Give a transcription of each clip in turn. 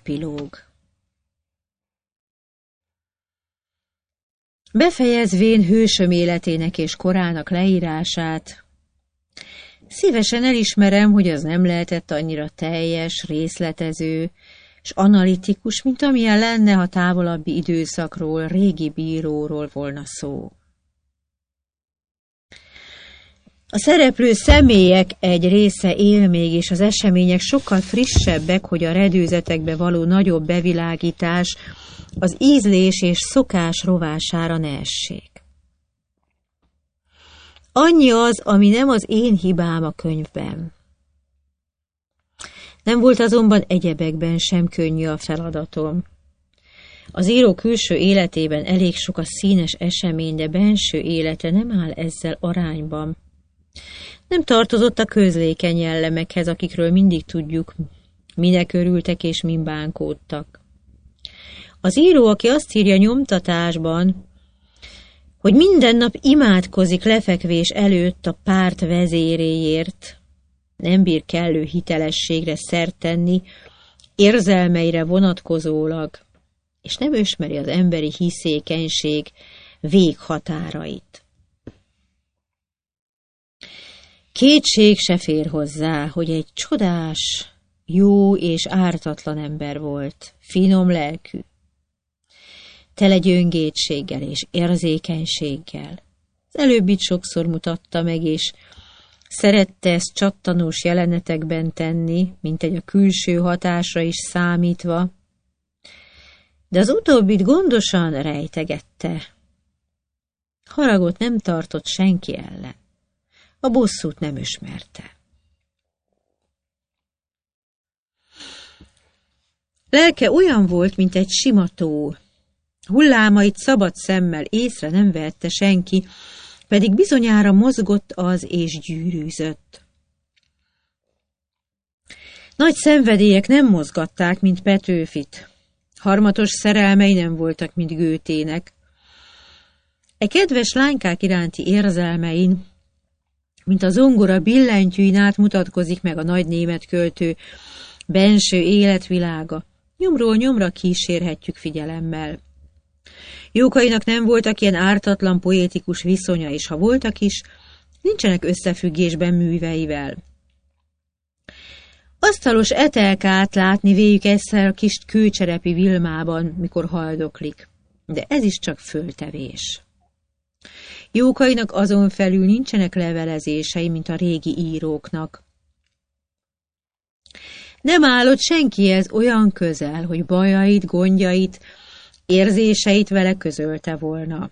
Epilóg. Befejezvén hősöm életének és korának leírását, szívesen elismerem, hogy az nem lehetett annyira teljes, részletező és analitikus, mint amilyen lenne, ha távolabbi időszakról, régi bíróról volna szó. A szereplő személyek egy része él még, és az események sokkal frissebbek, hogy a redőzetekbe való nagyobb bevilágítás az ízlés és szokás rovására ne essék. Annyi az, ami nem az én hibám a könyvben. Nem volt azonban egyebekben sem könnyű a feladatom. Az író külső életében elég sok a színes esemény, de benső élete nem áll ezzel arányban. Nem tartozott a közlékeny jellemekhez, akikről mindig tudjuk, minek örültek és min bánkódtak. Az író, aki azt írja nyomtatásban, hogy minden nap imádkozik lefekvés előtt a párt vezéréért, nem bír kellő hitelességre szert tenni, érzelmeire vonatkozólag, és nem ismeri az emberi hiszékenység véghatárait. Kétség se fér hozzá, hogy egy csodás, jó és ártatlan ember volt, finom lelkű, tele gyöngétséggel és érzékenységgel. Az előbbit sokszor mutatta meg, és szerette ezt csattanós jelenetekben tenni, mint egy a külső hatásra is számítva, de az utóbbit gondosan rejtegette. Haragot nem tartott senki ellen. A bosszút nem ismerte. Lelke olyan volt, mint egy sima tó. Hullámait szabad szemmel észre nem vette senki, pedig bizonyára mozgott az és gyűrűzött. Nagy szenvedélyek nem mozgatták, mint Petőfit. Harmatos szerelmei nem voltak, mint Goethének. E kedves lánykák iránti érzelmein, mint a zongora billentyűin át mutatkozik meg a nagy német költő benső életvilága. Nyomról nyomra kísérhetjük figyelemmel. Jókainak nem voltak ilyen ártatlan poétikus viszonya, és ha voltak is, nincsenek összefüggésben műveivel. Asztalos Etelkát látni véjük egyszer a kis kőcserepi Vilmában, mikor haldoklik, de ez is csak föltevés. Jókainak azon felül nincsenek levelezései, mint a régi íróknak. Nem állott senkihez olyan közel, hogy bajait, gondjait, érzéseit vele közölte volna.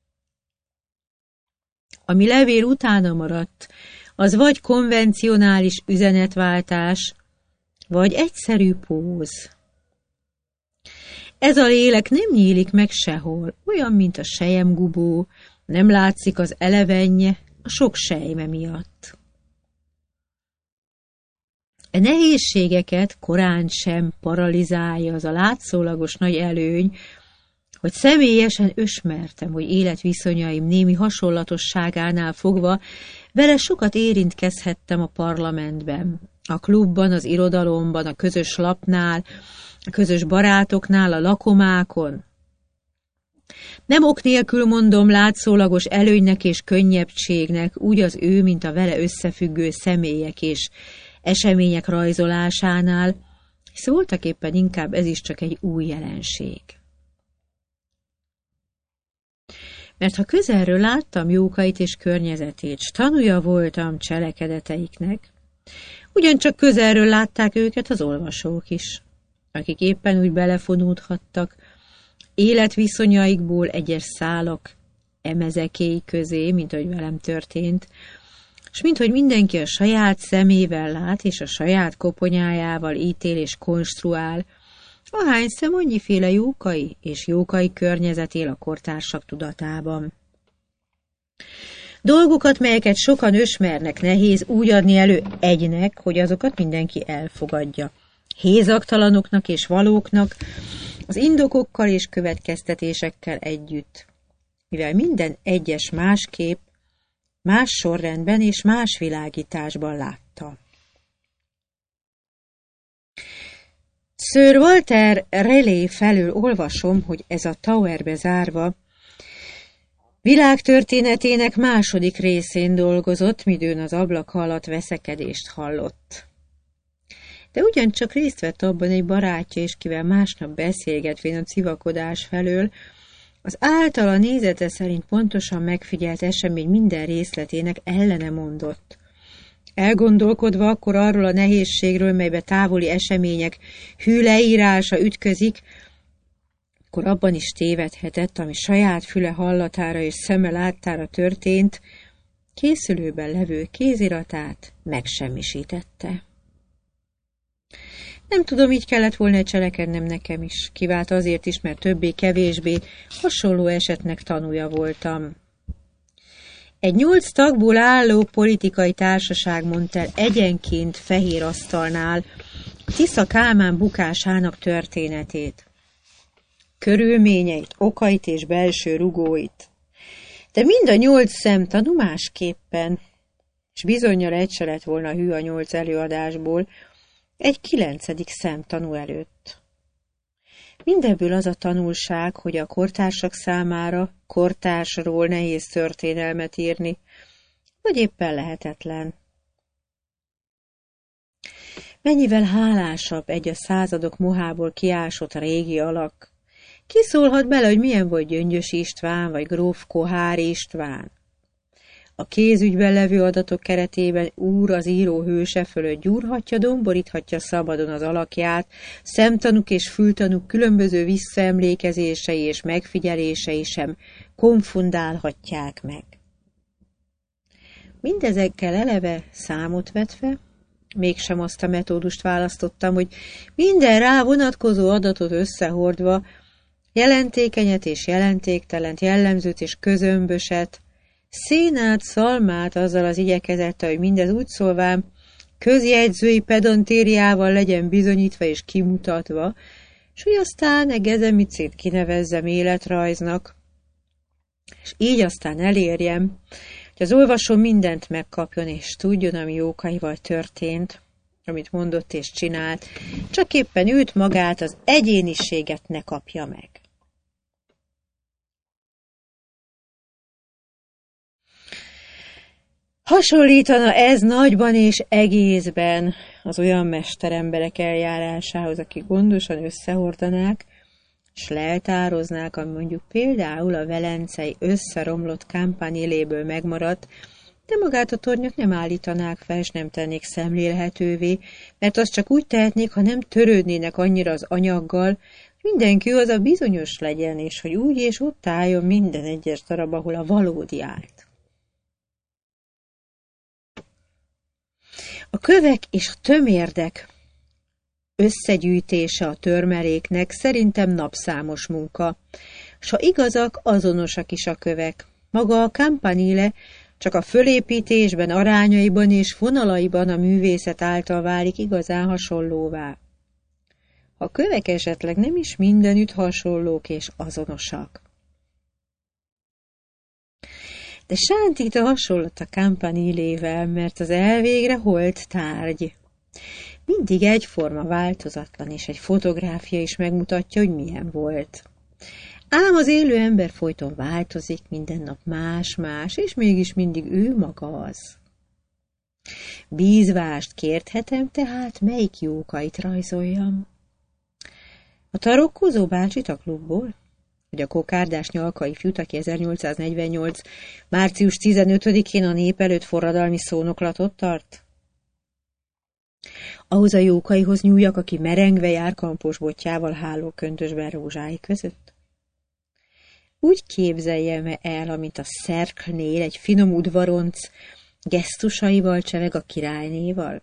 Ami levél utána maradt, az vagy konvencionális üzenetváltás, vagy egyszerű póz. Ez a lélek nem nyílik meg sehol, olyan, mint a selyemgubó, nem látszik az elevenje a sok sejme miatt. E nehézségeket korán sem paralizálja az a látszólagos nagy előny, hogy személyesen ismertem, hogy életviszonyaim némi hasonlatosságánál fogva vele sokat érintkezhettem a parlamentben, a klubban, az irodalomban, a közös lapnál, a közös barátoknál, a lakomákon. Nem ok nélkül mondom látszólagos előnynek és könnyebbségnek úgy az ő, mint a vele összefüggő személyek és események rajzolásánál, hisz voltaképpen inkább ez is csak egy új jelenség. Mert ha közelről láttam Jókait és környezetét, s tanúja voltam cselekedeteiknek, ugyancsak közelről látták őket az olvasók is, akik éppen úgy belefonódhattak életviszonyaikból egyes szálak emezekéi közé, mint ahogy velem történt, s minthogy mindenki a saját szemével lát, és a saját koponyájával ítél és konstruál, ahány szem annyiféle Jókai és Jókai környezet él a kortársak tudatában. Dolgokat, melyeket sokan ismernek, nehéz úgy adni elő egynek, hogy azokat mindenki elfogadja. Hézagtalanoknak és valóknak, az indokokkal és következtetésekkel együtt, mivel minden egyes másképp, más sorrendben és más világításban látta. Sir Walter Raleigh felől olvasom, hogy ez a Towerbe zárva világtörténetének második részén dolgozott, midőn az ablak alatt veszekedést hallott. De ugyancsak részt vett abban egy barátja is, kivel másnap beszélgetvén a civakodás felől, az általa nézete szerint pontosan megfigyelt esemény minden részletének ellene mondott. Elgondolkodva akkor arról a nehézségről, melybe távoli események hű leírása ütközik, akkor abban is tévedhetett, ami saját füle hallatára és szeme láttára történt, készülőben levő kéziratát megsemmisítette. Nem tudom, így kellett volna cselekednem nekem is. Kivált azért is, mert többé-kevésbé hasonló esetnek tanúja voltam. Egy 8 tagból álló politikai társaság mondta el egyenként fehér asztalnál Tisza Kálmán bukásának történetét, körülményeit, okait és belső rugóit. De mind a 8 szemtanú másképpen, és bizonnyal egy se lett volna hű a 8 előadásból, egy 9. szemtanú előtt. Mindebből az a tanulság, hogy a kortársak számára kortársról nehéz történelmet írni, vagy éppen lehetetlen. Mennyivel hálásabb egy a századok mohából kiásott régi alak. Ki szólhat bele, hogy milyen volt Gyöngyös István, vagy gróf Koháry István? A kézügyben levő adatok keretében úr az író hőse fölött gyúrhatja, domboríthatja szabadon az alakját, szemtanúk és fültanúk különböző visszaemlékezései és megfigyelései sem konfundálhatják meg. Mindezekkel eleve számot vetve, mégsem azt a metódust választottam, hogy minden rá vonatkozó adatot összehordva, jelentékenyet és jelentéktelent, jellemzőt és közömböset, szénát, szalmát azzal az igyekezettel, hogy mindez úgy szólván közjegyzői pedantériával legyen bizonyítva és kimutatva, és hogy aztán Gezemicét kinevezzem életrajznak, és így aztán elérjem, hogy az olvasó mindent megkapjon, és tudjon, ami Jókaival történt, amit mondott és csinált, csak éppen őt magát, az egyéniséget ne kapja meg. Hasonlítana ez nagyban és egészben az olyan mesteremberek eljárásához, akik gondosan összehordanák, s leltároznák, ami mondjuk például a velencei összeromlott kámpányléből megmaradt, de magát a tornyot nem állítanák fel, és nem tennék szemlélhetővé, mert azt csak úgy tehetnék, ha nem törődnének annyira az anyaggal, hogy mindenki az a bizonyos legyen, és hogy úgy és ott álljon minden egyes darab, ahol a valódi állt. A kövek és a tömérdek összegyűjtése a törmeléknek szerintem napszámos munka, s ha igazak, azonosak is a kövek. Maga a campanile csak a fölépítésben, arányaiban és vonalaiban a művészet által válik igazán hasonlóvá. A kövek esetleg nem is mindenütt hasonlók és azonosak. De sántít a hasonlott a campanilével, mert az elvégre holt tárgy. Mindig egyforma, változatlan, és egy fotográfia is megmutatja, hogy milyen volt. Ám az élő ember folyton változik, minden nap más-más, és mégis mindig ő maga az. Bízvást kérthetem, tehát melyik Jókait rajzoljam? A tarokkozó bácsit a klubból? Vagy a kokárdás Nyalka ifjút, aki 1848. március 15-én a nép előtt forradalmi szónoklatot tart? Ahhoz a Jókaihoz nyúljak, aki merengve jár kampos botjával hálóköntösben rózsái között? Úgy képzeljem el, amint a szerknél egy finom udvaronc gesztusaival cseveg a királynéval?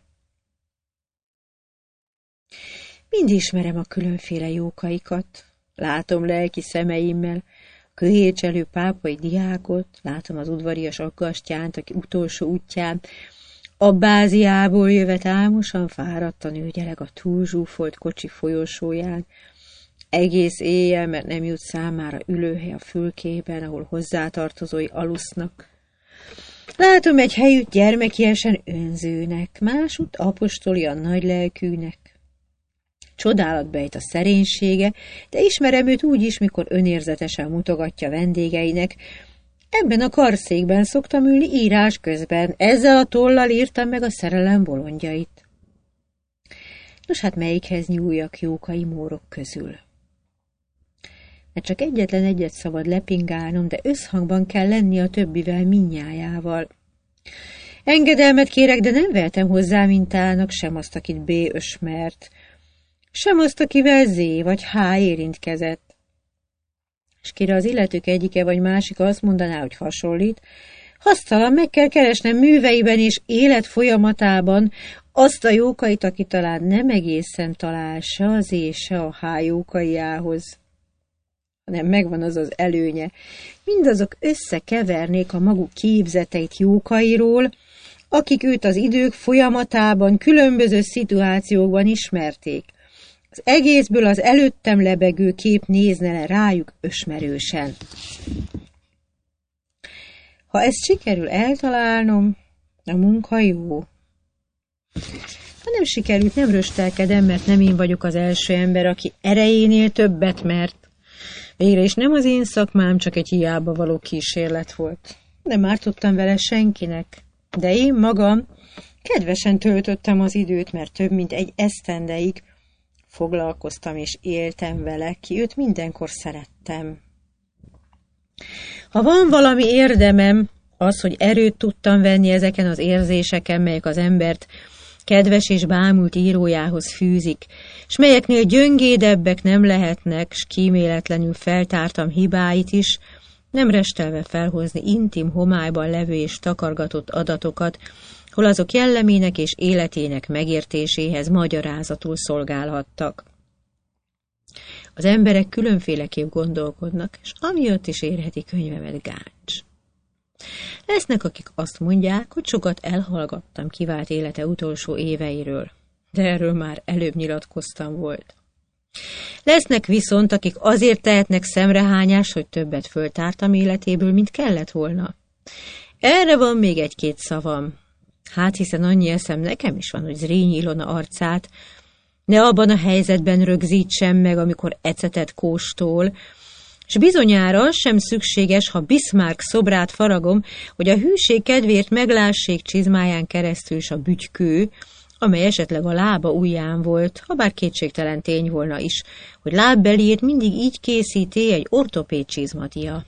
Mind ismerem a különféle Jókaikat. Látom lelki szemeimmel a köhécselő pápai diákot, látom az udvarias aggastyánt, aki utolsó útján Abbáziából jövet álmosan fáradtan őgyeleg a túlzsúfolt kocsi folyosóján, egész éjjel, mert nem jut számára ülőhely a fülkében, ahol hozzátartozói alusznak. Látom egy helyütt gyermekiesen önzőnek, másút apostolian nagylelkűnek. Csodálat bejt a szerénysége, de ismerem őt úgy is, mikor önérzetesen mutogatja vendégeinek. Ebben a karszékben szoktam ülni írás közben, ezzel a tollal írtam meg a szerelem bolondjait. Nos, hát melyikhez nyúljak Jókai mórok közül? Mert csak egyetlen egyet szabad lepingálnom, de összhangban kell lenni a többivel mindnyájával. Engedelmet kérek, de nem vehetem hozzá mintának sem azt, akit B ösmert, sem azt, akivel Z vagy H érintkezett. És kire az illetők egyike vagy másik azt mondaná, hogy hasonlít, hasztalan meg kell keresnem műveiben és élet folyamatában azt a Jókait, aki talán nem egészen talál se az Z, se a H Jókaiához. Hanem megvan az az előnye. Mindazok összekevernék a maguk képzeteit Jókairól, akik őt az idők folyamatában, különböző szituációkban ismerték. Az egészből az előttem lebegő kép nézne le rájuk ösmerősen. Ha ezt sikerül eltalálnom, a munka jó. Ha nem sikerült, nem röstelkedem, mert nem én vagyok az első ember, aki erejénél többet mert. Végre is nem az én szakmám, csak egy hiába való kísérlet volt. Nem ártottam vele senkinek, de én magam kedvesen töltöttem az időt, mert több mint egy esztendeig foglalkoztam és éltem vele, ki őt mindenkor szerettem. Ha van valami érdemem, az, hogy erőt tudtam venni ezeken az érzéseken, melyek az embert kedves és bámult írójához fűzik, s melyeknél gyöngédebbek nem lehetnek, s kíméletlenül feltártam hibáit is, nem restelve felhozni intim homályban levő és takargatott adatokat, hol azok jellemének és életének megértéséhez magyarázatul szolgálhattak. Az emberek különféleképp gondolkodnak, és amiatt is érheti könyvemet gáncs. Lesznek, akik azt mondják, hogy sokat elhallgattam kivált élete utolsó éveiről, de erről már előbb nyilatkoztam volt. Lesznek viszont, akik azért tehetnek szemrehányást, hogy többet föltártam életéből, mint kellett volna. Erre van még egy-két szavam. Hát hiszen annyi eszem nekem is van, hogy Zrínyi Ilona arcát ne abban a helyzetben rögzítsem meg, amikor ecetet kóstol, és bizonyára az sem szükséges, ha Bismarck szobrát faragom, hogy a hűség kedvéért meglássék csizmáján keresztül is a bütykő, amely esetleg a lába ujján volt, ha bár kétségtelen tény volna is, hogy lábbeliét mindig így készíti egy ortopéd csizmadia.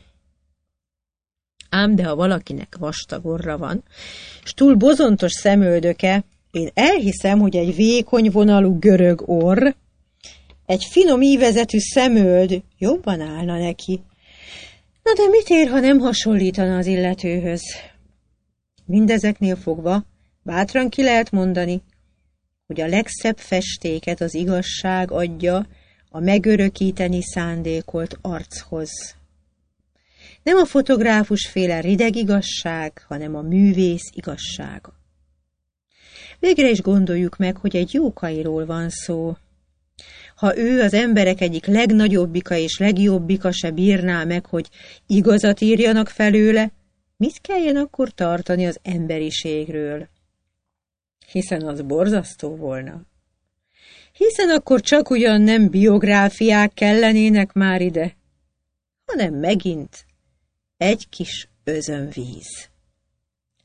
Ám de ha valakinek vastag orra van, s túl bozontos szemöldöke, én elhiszem, hogy egy vékony vonalú görög orr, egy finom ívezetű szemöld jobban állna neki. Na de mit ér, ha nem hasonlítana az illetőhöz? Mindezeknél fogva bátran ki lehet mondani, hogy a legszebb festéket az igazság adja a megörökíteni szándékolt archoz. Nem a fotográfus féle rideg igazság, hanem a művész igazsága. Végre is gondoljuk meg, hogy egy Jókairól van szó. Ha ő az emberek egyik legnagyobbika és legjobbika se bírná meg, hogy igazat írjanak felőle, mit kelljen akkor tartani az emberiségről? Hiszen az borzasztó volna. Hiszen akkor csak ugyan nem biográfiák kellenének már ide, hanem megint egy kis özönvíz.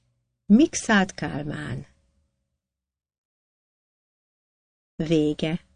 Mikszáth Kálmán. Vége.